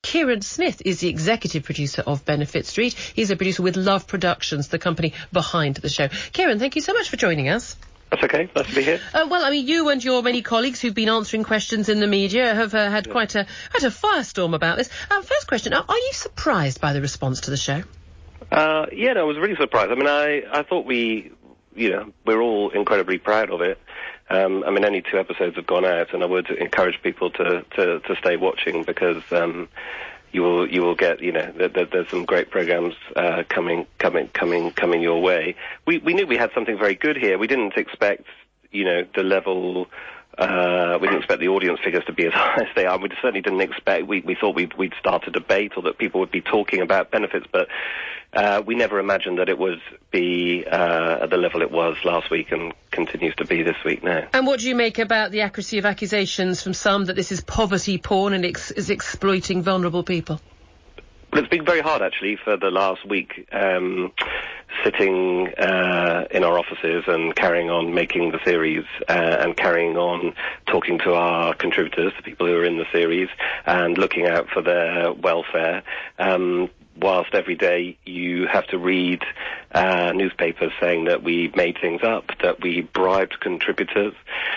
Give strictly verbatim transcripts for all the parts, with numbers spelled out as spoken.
Kieran Smith is the executive producer of Benefit Street. He's a producer with Love Productions, the company behind the show. Kieran, thank you so much for joining us. That's okay. Nice to be here. Uh, well, I mean, you and your many colleagues who've been answering questions in the media have uh, had yeah. quite a quite a firestorm about this. Uh, first question, are, are you surprised by the response to the show? Uh, yeah, no, I was really surprised. I mean, I, I thought we, you know, we're all incredibly proud of it. Um, I mean, only two episodes have gone out, and I would encourage people to, to, to stay watching because um, you will you will get, you know, there, there, there's some great programs uh, coming coming coming coming your way. We we knew we had something very good here. We didn't expect, you know, the level. Uh, we didn't expect the audience figures to be as high as they are. We certainly didn't expect. We we thought we'd we'd start a debate or that people would be talking about benefits, but uh, we never imagined that it would be uh, at the level it was last week and continues to be this week now. And what do you make about the accuracy of accusations from some that this is poverty porn and ex- is exploiting vulnerable people? Well, it's been very hard, actually, for the last week, um, sitting uh, in our offices and carrying on making the series uh, and carrying on talking to our contributors, the people who are in the series, and looking out for their welfare, um, whilst every day you have to read uh, newspapers saying that we made things up, that we bribed contributors,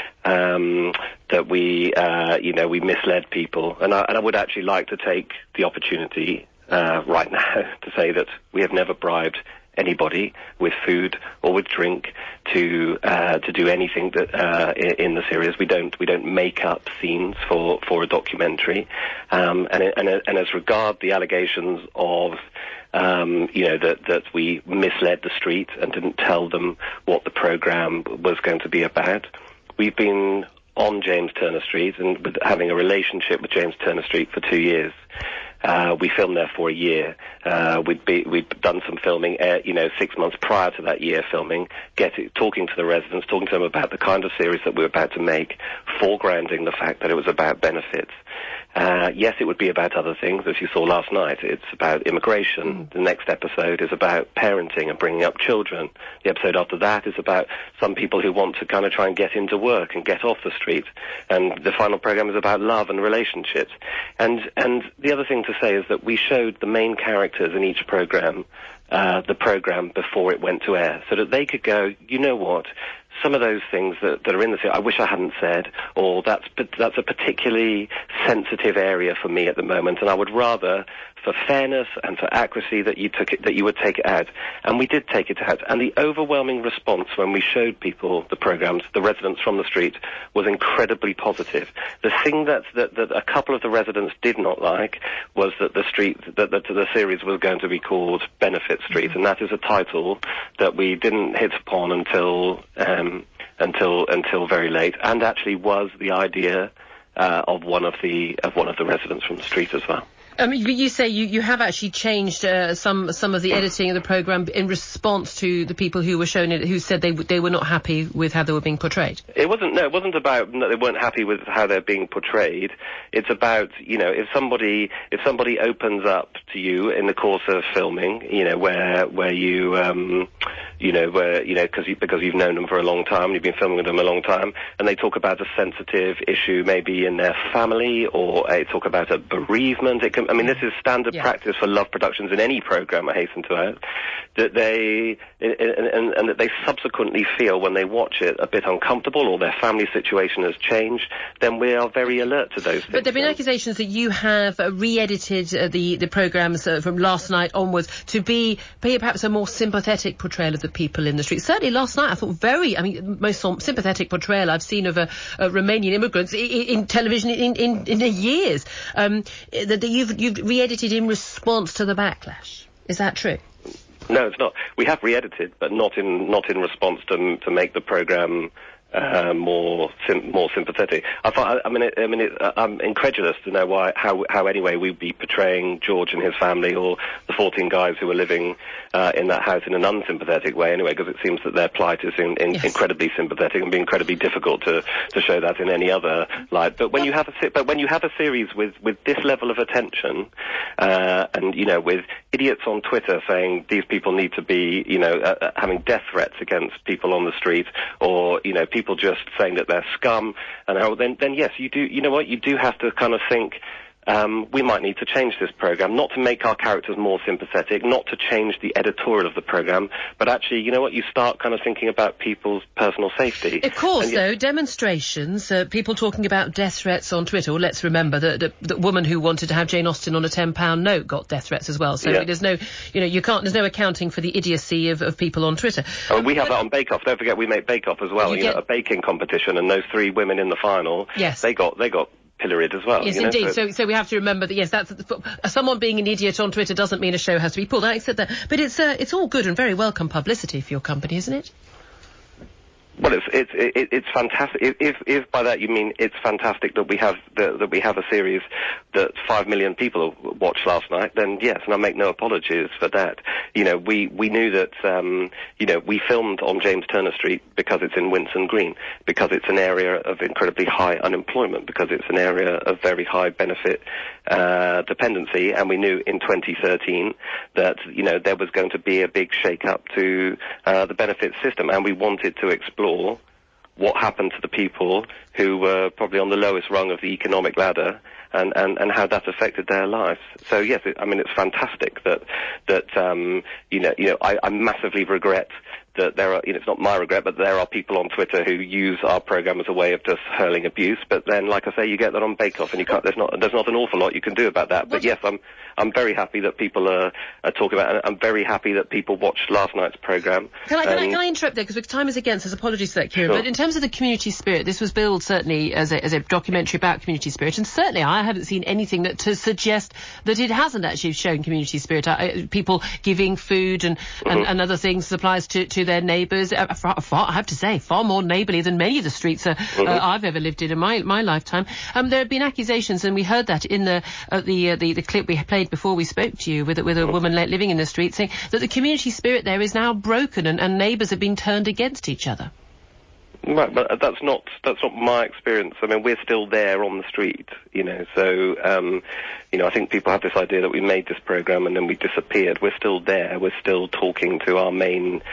um, that we, uh, you know, we misled people. And I, and I would actually like to take the opportunity Uh, right now to say that we have never bribed anybody with food or with drink to uh, to do anything that uh, in, in the series. We don't we don't make up scenes for, for a documentary. Um, and, and and as regard the allegations of um, you know that that we misled the street and didn't tell them what the program was going to be about, we've been on James Turner Street and with having a relationship with James Turner Street for two years. Uh, we filmed there for a year. Uh, we'd be, we'd done some filming, uh, you know, six months prior to that year filming, get it, talking to the residents, talking to them about the kind of series that we were about to make, foregrounding the fact that it was about benefits. Uh, yes, it would be about other things, as you saw last night. It's about immigration. Mm. The next episode is about parenting and bringing up children. The episode after that is about some people who want to kind of try and get into work and get off the street. And the final program is about love and relationships. And, and the other thing to say is that we showed the main characters in each program, uh, the program before it went to air, so that they could go, you know what, some of those things that, that are in the series, I wish I hadn't said, or that's that's a particularly sensitive area for me at the moment, and I would rather, for fairness and for accuracy, that you took it, that you would take it out. And we did take it out. And the overwhelming response when we showed people the programs, the residents from the street, was incredibly positive. The thing that that, that a couple of the residents did not like was that the street, that, that the series was going to be called Benefit Street, and that is a title that we didn't hit upon until um, until until very late, and actually was the idea uh, of one of the of one of the residents from the street as well. Um, you say you, you have actually changed uh, some some of the editing of the programme in response to the people who were shown it, who said they they were not happy with how they were being portrayed. It wasn't no, it wasn't about no, they weren't happy with how they're being portrayed. It's about, you know, if somebody if somebody opens up to you in the course of filming, you know, where where you um, you know where you know because you, because you've known them for a long time, you've been filming with them a long time, and they talk about a sensitive issue maybe in their family, or they talk about a bereavement. It can, I mean, this is standard yeah. practice for Love Productions in any program, I hasten to add, that they, and, and, and that they subsequently feel when they watch it a bit uncomfortable or their family situation has changed, then we are very alert to those things. But there have been accusations that you have uh, re-edited uh, the, the programmes uh, from last night onwards to be, be perhaps a more sympathetic portrayal of the people in the street. Certainly last night I thought very, I mean, most sympathetic portrayal I've seen of uh, uh, Romanian immigrants in, in television in, in, in years. Um, that you've, you've re-edited in response to the backlash. Is that true? No, it's not. We have re-edited, but not in not in response to to make the programme uh, more sim- more sympathetic. I find, I mean, it, I mean, it, I'm incredulous to know why how how anyway we'd be portraying George and his family or the fourteen guys who were living uh, in that house in an unsympathetic way anyway, because it seems that their plight is in, in, yes. incredibly sympathetic and be incredibly difficult to, to show that in any other light. But when you have a but when you have a series with with this level of attention, uh, and you know, with idiots on Twitter saying these people need to be, you know, uh, having death threats against people on the street, or you know, people just saying that they're scum, and how, then then yes, you do. You know what? You do have to kind of think, Um, we might need to change this programme, not to make our characters more sympathetic, not to change the editorial of the programme, but actually, you know what, you start kind of thinking about people's personal safety. Of course, and though, you- demonstrations, uh, people talking about death threats on Twitter. Well, let's remember that the, the woman who wanted to have Jane Austen on a ten pound note got death threats as well. So yeah. there's no, you know, you can't, there's no accounting for the idiocy of, of people on Twitter. I mean, we have that on Bake Off. Don't forget we make Bake Off as well. You You, get- know, a baking competition, and those three women in the final, Yes. they got, they got pilloried as well. Yes, you know? indeed. So, So, so we have to remember that. Yes, that's someone being an idiot on Twitter doesn't mean a show has to be pulled. I accept that, but it's uh, it's all good and very welcome publicity for your company, isn't it? well, it's it's it, it's fantastic. If, if if by that you mean it's fantastic that we have the, that we have a series that five million people watched last night, then yes, and I make no apologies for that. You know, we we knew that um, you know we filmed on James Turner Street because it's in Winson Green, because it's an area of incredibly high unemployment, because it's an area of very high benefit uh, dependency, and we knew in twenty thirteen that you know there was going to be a big shake-up to uh, the benefit system, and we wanted to explore what happened to the people who were probably on the lowest rung of the economic ladder, and, and, and how that affected their lives. So yes, it, I mean it's fantastic that that um, you know you know I, I massively regret that there are, you know, it's not my regret, but there are people on Twitter who use our program as a way of just hurling abuse. But then, like I say, you get that on Bake Off, and you can't. There's not there's not an awful lot you can do about that. But yes, I'm I'm very happy that people are, are talking about it. I'm very happy that people watched last night's program. Can I, can, I, Um, can I interrupt there, because time is against us. Apologies for that, Kieran. Sure. But in terms of the community spirit, this was billed certainly as a, as a documentary about community spirit, and certainly I haven't seen anything that to suggest that it hasn't actually shown community spirit. Uh, people giving food and, and, Mm-hmm. and other things, supplies to, to their neighbours. Uh, far, far, I have to say, far more neighbourly than many of the streets uh, Mm-hmm. uh, I've ever lived in in my my lifetime. Um, there have been accusations, and we heard that in the uh, the, uh, the the clip we played before we spoke to you, with with a woman li- living in the street, saying that the community spirit there is now broken, and, and neighbours have been turned against each other. Right, but that's not that's not my experience. I mean, we're still there on the street, you know. So, um, you know, I think people have this idea that we made this program and then we disappeared. We're still there. We're still talking to our main,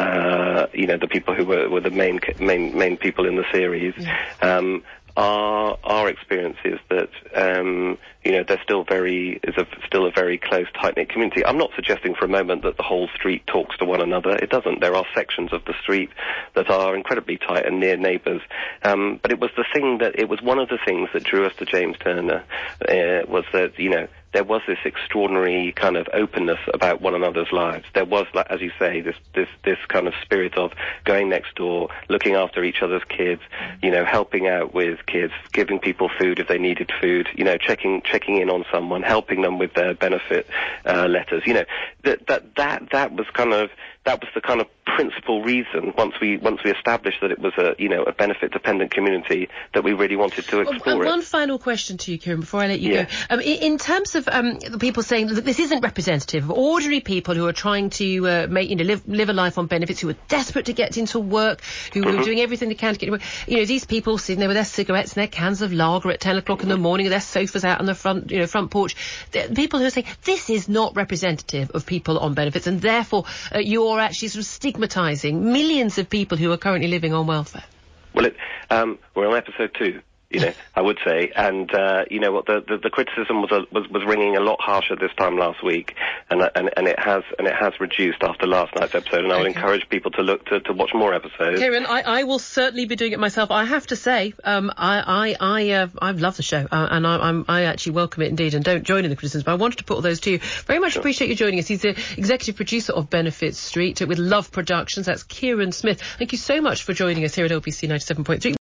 uh, you know, the people who were, were the main main main people in the series. Yeah. Um, our our experience is that um, you know there's still very is a still a very close, tight-knit community. I'm not suggesting for a moment that the whole street talks to one another. It doesn't. There are sections of the street that are incredibly tight and near neighbours. Um, but it was the thing that it was one of the things that drew us to James Turner uh, was that you know. There was this extraordinary kind of openness about one another's lives. There was, like, as you say, this, this, this kind of spirit of going next door, looking after each other's kids, you know, helping out with kids, giving people food if they needed food, you know, checking, checking in on someone, helping them with their benefit, uh, letters. You know, that, that, that, that was kind of, that was the kind of principal reason once we, once we established that it was a, you know, a benefit dependent community that we really wanted to explore Uh, it. one final question to you, Kieran, before I let you Yeah. go. Um, in, in terms of um, the people saying that this isn't representative of ordinary people who are trying to uh, make, you know, live, live a life on benefits, who are desperate to get into work, who Mm-hmm. are doing everything they can to get into work. You know, these people sitting there with their cigarettes and their cans of lager at ten o'clock in the morning, and their sofas out on the front, you know, front porch. The people who are saying this is not representative of people on benefits, and therefore uh, you're actually sort of stigmatising millions of people who are currently living on welfare. Well, it, um, we're on episode two, you know, I would say, and uh, you know what, the, the the criticism was, a, was was ringing a lot harsher this time last week, and and and it has and it has reduced after last night's episode, and I would Okay. encourage people to look to, to watch more episodes. Kieran, I, I will certainly be doing it myself. I have to say, um, I I I uh, I love the show, uh, and I, I'm I actually welcome it indeed, and don't join in the criticisms. But I wanted to put all those to you. Very much Sure. appreciate you joining us. He's the executive producer of Benefit Street with Love Productions. That's Kieran Smith. Thank you so much for joining us here at L B C ninety-seven point three.